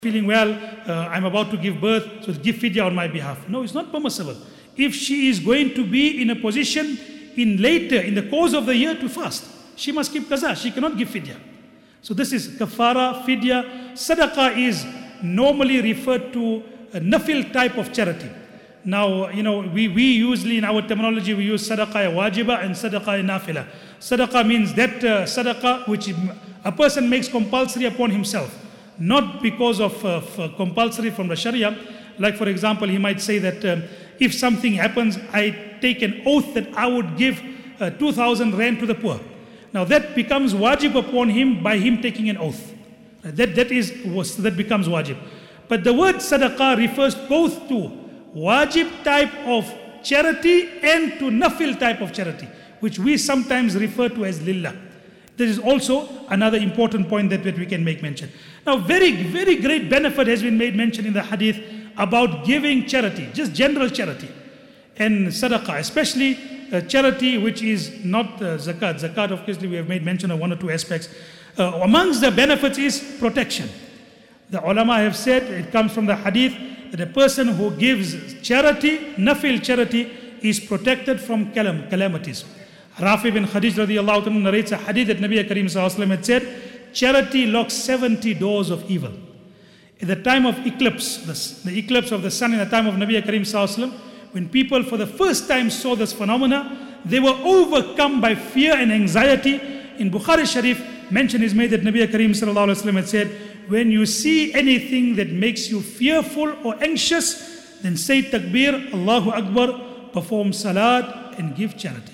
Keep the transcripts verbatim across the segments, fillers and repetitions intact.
feeling well, uh, I'm about to give birth, so give fidya on my behalf. No, it's not permissible. If she is going to be in a position in later, in the course of the year to fast, she must keep qaza, she cannot give fidya. So this is kafara, fidya. Sadaqah is normally referred to a nafil type of charity. Now, you know, we, we usually in our terminology, we use sadaqah wajiba and sadaqah nafila. Sadaqah means that uh, sadaqah which a person makes compulsory upon himself. Not because of uh, compulsory from the Sharia. Like for example, he might say that um, if something happens, I take an oath that I would give uh, two thousand rand to the poor. Now that becomes wajib upon him by him taking an oath. That, that, is, that becomes wajib. But the word sadaqah refers both to wajib type of charity and to nafil type of charity, which we sometimes refer to as lillah. This is also another important point that, that we can make mention. Now, very, very great benefit has been made mention in the hadith about giving charity, just general charity. And sadaqah, especially uh, charity which is not uh, zakat. Zakat, obviously, we have made mention of one or two aspects. Uh, amongst the benefits is protection. The ulama have said, it comes from the hadith, that a person who gives charity, nafil charity, is protected from calam- calamities. Rafi bin Khadij radiallahu anhu narrates a hadith that Nabi Karim sallallahu alaihi wasallam had said, charity locks seventy doors of evil. At the time of eclipse, the, the eclipse of the sun in the time of Nabi Karim sallallahu alaihi wasallam, when people for the first time saw this phenomena, they were overcome by fear and anxiety. In Bukhari Sharif, mention is made that Nabi Karim sallallahu alaihi wasallam had said, when you see anything that makes you fearful or anxious, then say takbir, Allahu Akbar, perform salat and give charity.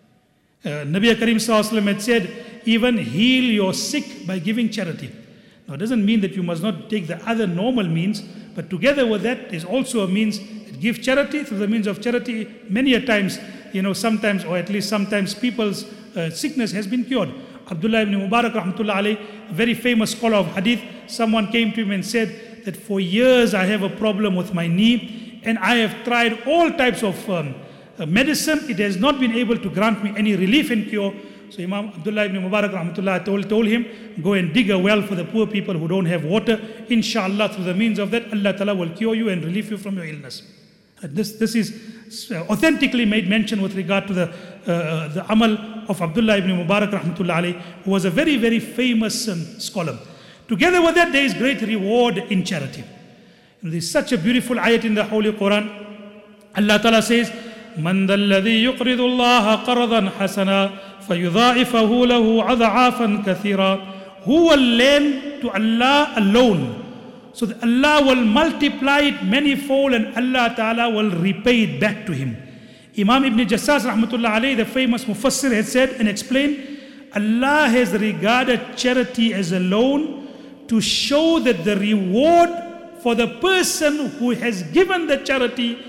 Uh, Nabi Karim sallallahu alaihi wasallam had said, even heal your sick by giving charity. Now it doesn't mean that you must not take the other normal means, but together with that is also a means that give charity. Through the means of charity, many a times, you know, sometimes or at least sometimes people's uh, sickness has been cured. Abdullah ibn Mubarak rahmatullah alayhi, a very famous scholar of hadith, someone came to him and said that for years I have a problem with my knee and I have tried all types of um, uh, medicine. It has not been able to grant me any relief and cure. So Imam Abdullah ibn Mubarak rahmatullah told, told him, go and dig a well for the poor people who don't have water. Inshallah, through the means of that, Allah Ta'ala will cure you and relieve you from your illness. Uh, this, this is authentically made mention with regard to the, uh, the amal of Abdullah ibn Mubarak rahmatullah alayhi, who was a very, very famous um, scholar. Together with that, there is great reward in charity. There is such a beautiful ayat in the Holy Quran. Allah Ta'ala says, من ذا الذي يقرض الله قرضا حسنا فيضاعفه له أضعافا كثيرا. Who will lend to Allah alone, so that Allah will multiply it manifold and Allah Ta'ala will repay it back to him. Imam Ibn Jassas rahmatullah alayhi, the famous Mufassir, has said and explained, Allah has regarded charity as a loan to show that the reward for the person who has given the charity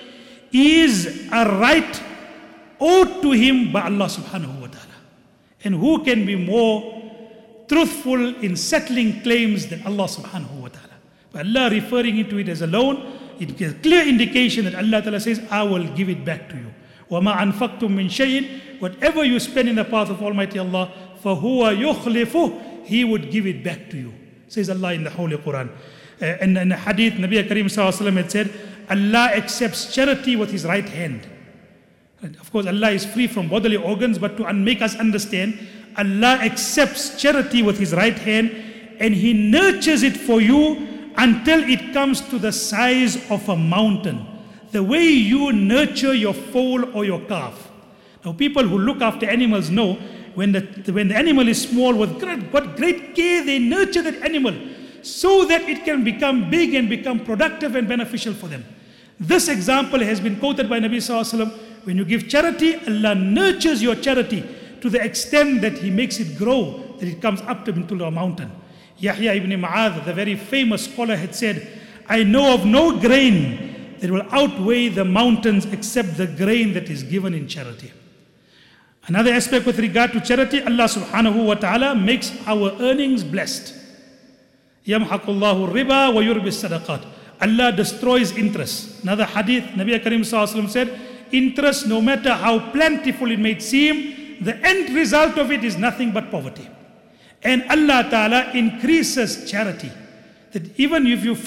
is a right owed to him by Allah subhanahu wa ta'ala. And who can be more truthful in settling claims than Allah subhanahu wa ta'ala? But Allah referring into it as a loan, it gives a clear indication that Allah Ta'ala says, I will give it back to you. وَمَا أَنفَقْتُم مِّن شَيْءٍ, whatever you spend in the path of Almighty Allah, فَهُوَ يُخْلِفُهُ, He would give it back to you, says Allah in the Holy Quran. Uh, and in the hadith, Nabi Karim sallallahu alaihi wasallam had said, Allah accepts charity with His right hand. And of course, Allah is free from bodily organs, but to make us understand, Allah accepts charity with His right hand and He nurtures it for you until it comes to the size of a mountain. The way you nurture your foal or your calf. Now people who look after animals know when the, when the animal is small, with great, what great care they nurture that animal so that it can become big and become productive and beneficial for them. This example has been quoted by Nabi sallallahu alaihi wasallam. When you give charity, Allah nurtures your charity to the extent that He makes it grow, that it comes up to into a mountain. Yahya ibn Ma'adh, the very famous scholar, had said, I know of no grain that will outweigh the mountains except the grain that is given in charity. Another aspect with regard to charity, Allah subhanahu wa ta'ala makes our earnings blessed. Yamhaqullahu riba wa yurbis sadaqat. Allah destroys interest. Another hadith, Nabi Karim sallallahu alaihi wasallam said, interest, no matter how plentiful it may seem, the end result of it is nothing but poverty. And Allah Ta'ala increases charity. That even if you